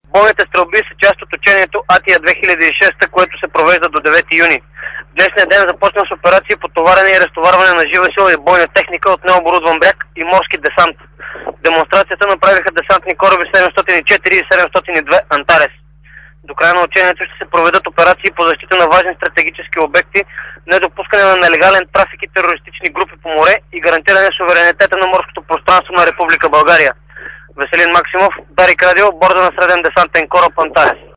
Бойните стрелби са част от учението Атия 2006, което се провежда до 9 юни. Днешния ден започна с операции по товарене и разтоварване на жива сила и бойна техника от необорудван бряг и морски десант. Демонстрацията направиха десантни кораби 704 и 702 Антарес. До края на учението ще се проведат операции по защита на важни стратегически обекти, недопускане на нелегален трафик и терористични групи по море и гарантиране суверенитета на морското пространство на Република България. Веселин Максимов, Дарик Радио, борда на среден десантен кораб Антарес.